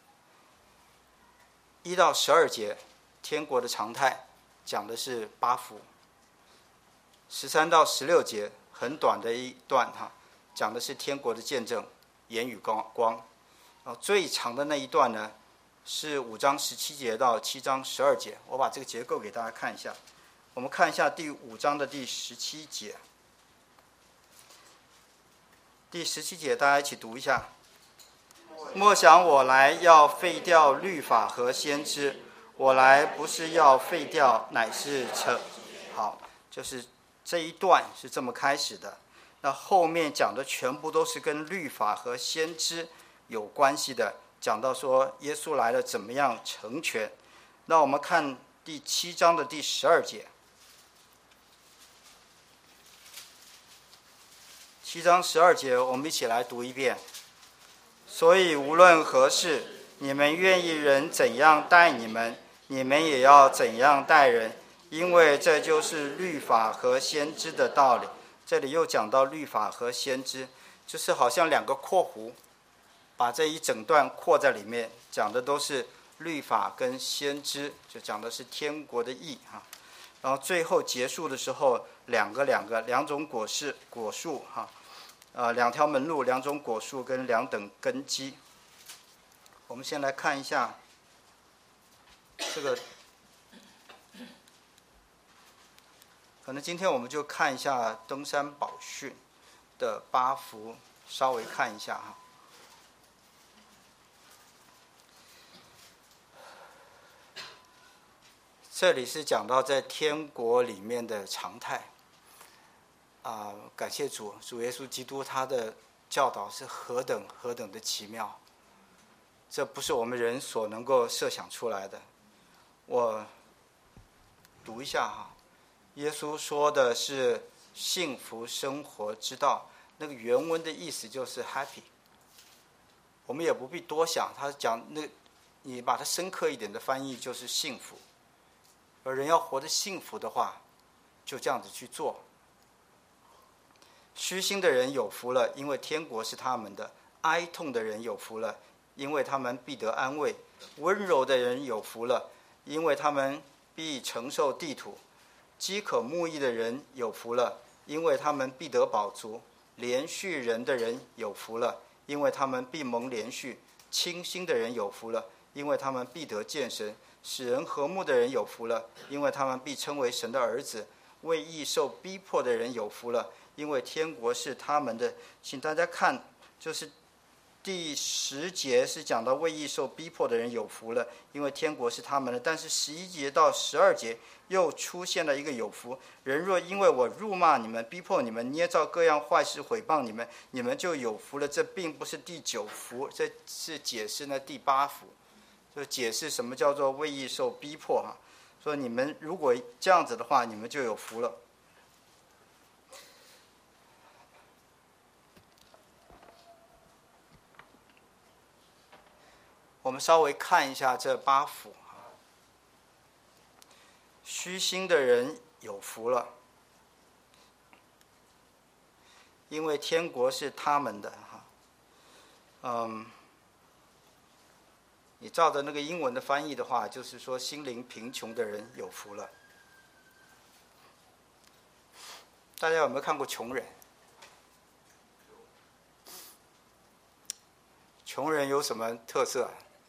1到12节，天国的常态，讲的是8福。13到16节很短的一段哈，讲的是天国的见证，言语光。最长的那一段呢，是5章17节到7章12节。我把这个结构给大家看一下。我们看一下第5章的第17节。第17节，大家一起读一下。莫想我来要废掉律法和先知，我来不是要废掉，乃是成。好，就是这一段是这么开始的。那后面讲的全部都是跟律法和先知有关系的，讲到说耶稣来了怎么样成全。那我们看第7章的第12节。7章12节，我们一起来读一遍。所以无论何事，你们愿意人怎样待你们，你们也要怎样待人，因为这就是律法和先知的道理。这里又讲到律法和先知，就是好像2个括弧，把这一整段括在里面，讲的都是律法跟先知，就讲的是天国的义哈。然后最后结束的时候，两种果树哈，2条门路，2种果树跟2等根基。我们先来看一下这个，可能今天我们就看一下登山宝训的8福，稍微看一下哈。这里是讲到在天国里面的常态。感谢主耶稣基督他的教导是何等的奇妙。 这不是我们人所能够设想出来的。我读一下哈，耶稣说的是幸福生活之道，那个原文的意思就是 happy。我们也不必多想，他讲你把它深刻一点的翻译就是幸福。而人要活得幸福的话，就这样子去做。虚心的人有福了，因为天国是他们的；哀痛的人有福了，因为他们必得安慰；温柔的人有福了，因为他们必承受地土；饥渴慕义的人有福了，因为他们必得饱足；连续人的人有福了，因为他们必蒙连续；清心的人有福了，因为他们必得见神；使人和睦的人有福了，因为他们必称为神的儿子；为义受逼迫的人有福了，因为天国是他们的。请大家看，就是第10节是讲到为义受逼迫的人有福了，因为天国是他们的。但是11节到12节又出现了一个有福，人若因为我辱骂你们、逼迫你们、捏造各样坏事毁谤你们，你们就有福了。这并不是第9福，这是解释那第8福，就解释什么叫做为义受逼迫哈。说你们如果这样子的话，你们就有福了。我们稍微看一下这8福。虚心的人有福了，因为天国是他们的你照着那个英文的翻译的话，就是说心灵贫穷的人有福了。大家有没有看过穷人？穷人有什么特色？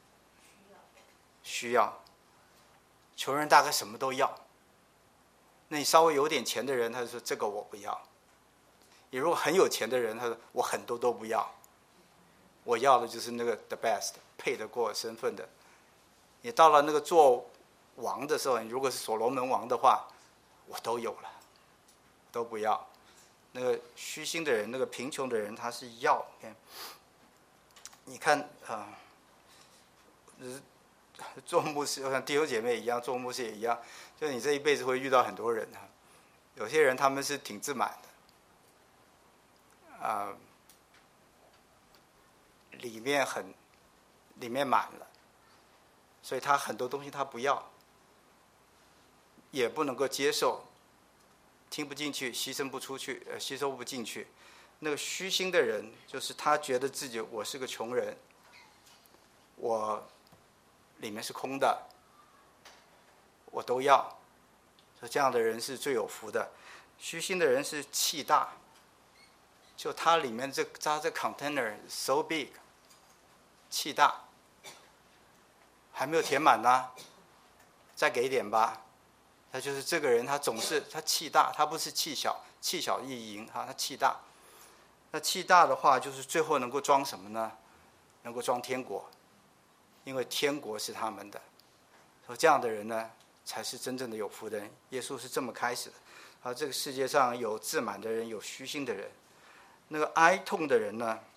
需要。穷人大概什么都要。那你稍微有点钱的人，他就说这个我不要。你如果很有钱的人，他说我很多都不要，我要的就是那个 the best， 配得过身份的。你到了那个做王的时候，你如果是所罗门王的话，我都有了，都不要。那个虚心的人，那个贫穷的人，他是要。你看做牧师，像弟兄姐妹一样，做牧师也一样，就你这一辈子会遇到很多人有些人他们是挺自满的，里面满了，所以他很多东西他不要，也不能够接受，听不进去，牺牲不出去，吸收不进去。那个虚心的人，就是他觉得自己我是个穷人，我里面是空的，我都要。这样的人是最有福的。虚心的人是气大，就他里面这 container so big， 气大，还没有填满呢，再给一点吧。他就是这个人，他总是他气大，他不是气小，气小易赢他气大。那气大的话，就是最后能够装什么呢？能够装天国，因为天国是他们的。说这样的人呢，才是真正的有福的人。耶稣是这么开始的。这个世界上有自满的人，有虚心的人。那个哀痛的人呢？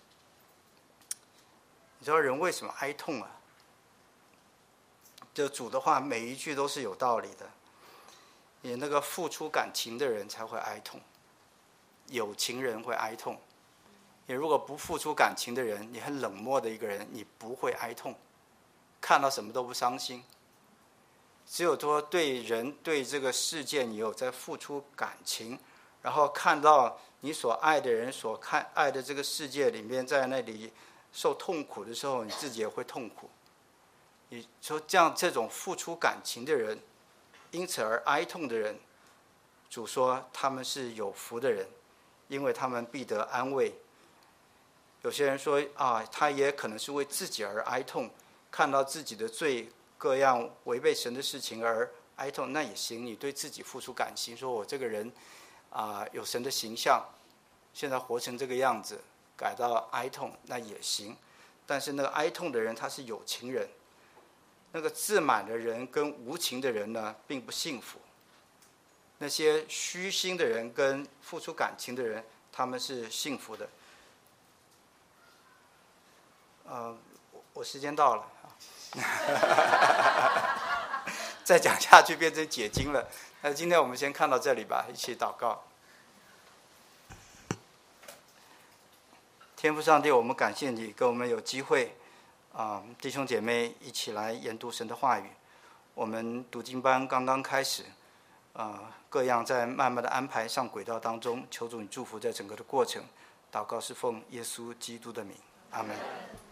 你知道人为什么哀痛啊？这主的话每一句都是有道理的。你那个付出感情的人才会哀痛，有情人会哀痛。你如果不付出感情的人，你很冷漠的一个人，你不会哀痛，看到什么都不伤心。只有说对人对这个世界你有在付出感情，然后看到你所爱的人所爱的这个世界里面在那里受痛苦的时候，你自己也会痛苦。你说这种付出感情的人，因此而哀痛的人，主说他们是有福的人，因为他们必得安慰。有些人说他也可能是为自己而哀痛，看到自己的罪各样违背神的事情而哀痛，那也行。你对自己付出感情，说我这个人有神的形象，现在活成这个样子，改到哀痛，那也行。但是那个哀痛的人他是有情人，那个自满的人跟无情的人呢，并不幸福。那些虚心的人跟付出感情的人，他们是幸福的。 我时间到了，再讲下去变成解经了。那今天我们先看到这里吧，一起祷告。天父上帝，我们感谢你，给我们有机会，弟兄姐妹一起来研读神的话语。我们读经班刚刚开始，各样在慢慢的安排上轨道当中，求主你祝福在整个的过程。祷告是奉耶稣基督的名，阿门。